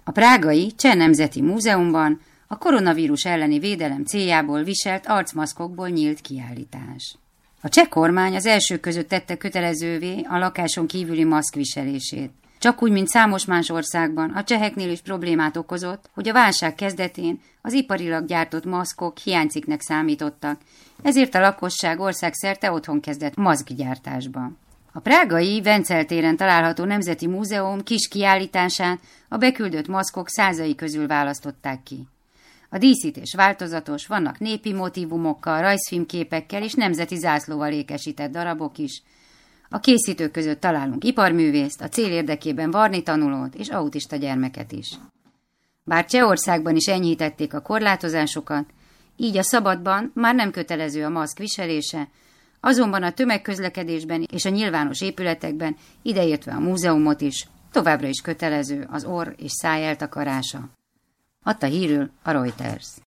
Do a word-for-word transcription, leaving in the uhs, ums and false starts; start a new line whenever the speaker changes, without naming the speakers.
A prágai Cseh Nemzeti Múzeumban a koronavírus elleni védelem céljából viselt arcmaszkokból nyílt kiállítás. A cseh kormány az elsők között tette kötelezővé a lakáson kívüli maszk viselését. Csak úgy, mint számos más országban, a cseheknél is problémát okozott, hogy a válság kezdetén az iparilag gyártott maszkok hiánycikknek számítottak, ezért a lakosság országszerte otthon kezdett maszkgyártásba. A prágai Vencel téren található Nemzeti Múzeum kis kiállításán a beküldött maszkok százai közül választották ki. A díszítés változatos, vannak népi motívumokkal, rajzfilmképekkel és nemzeti zászlóval ékesített darabok is. A készítők között találunk iparművészt, a cél érdekében varni tanulót és autista gyermeket is. Bár Csehországban is enyhítették a korlátozásokat, így a szabadban már nem kötelező a maszk viselése, azonban a tömegközlekedésben és a nyilvános épületekben, ideértve a múzeumot is, továbbra is kötelező az orr és száj eltakarása. Adta hírül a Reuters.